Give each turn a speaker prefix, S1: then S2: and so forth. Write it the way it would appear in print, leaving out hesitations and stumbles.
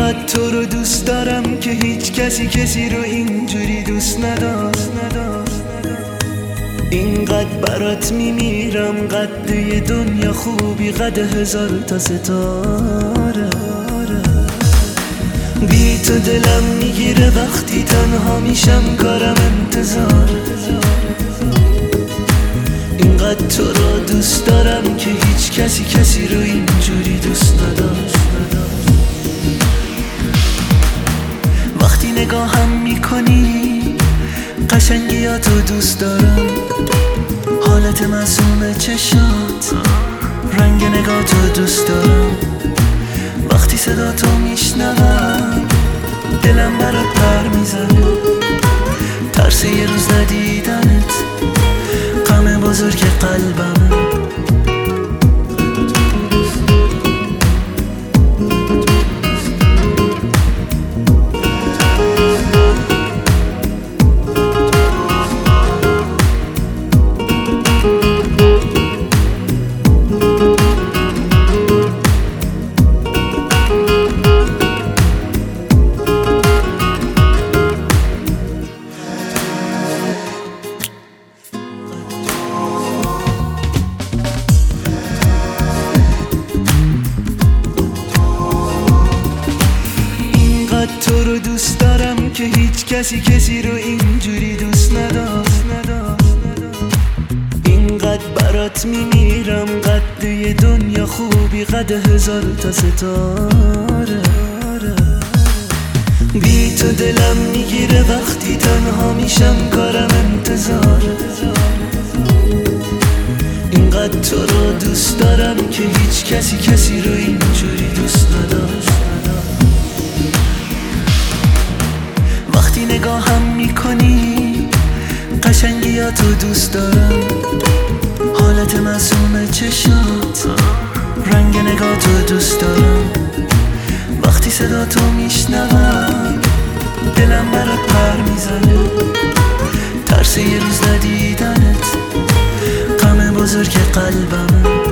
S1: اینقدر تو رو دوست دارم که هیچ کسی رو اینجوری دوست نداشت. اینقدر برات میمیرم، قد یه دنیا خوبی، قد 1000 تا ستاره. بی تو دلم میگیره وقتی تنها میشم، کارم انتظار. اینقدر تو رو دوست دارم که هیچ کسی رو اینجوری دوست نداشت. وقتی نگاهم میکنی قشنگیاتو دوست دارم، حالت معصوم چشات، رنگ نگاتو دوست دارم. وقتی صدا تو میشنوم دلم برات پر میزنه، ترس یه روز ندیدنت غم بزرگ قلبمه. تو رو دوست دارم که هیچ کسی رو اینجوری دوست نداشت. اینقدر برات میمیرم، قد یه دنیا خوبی، قد 1000 تا ستاره. بی تو دلم میگیره وقتی تنها میشم، کارم انتظار. اینقدر تو رو دوست دارم که هیچ کسی رو اینجوری دوست نداشت. وقتی نگاهم میکنی قشنگیاتو دوست دارم، حالت معصوم چشات، رنگ نگاتو دوست دارم. وقتی صدا تو میشنوم دلم برات پر میزنه، ترس یه روز ندیدنت غم بزرگ قلبمه.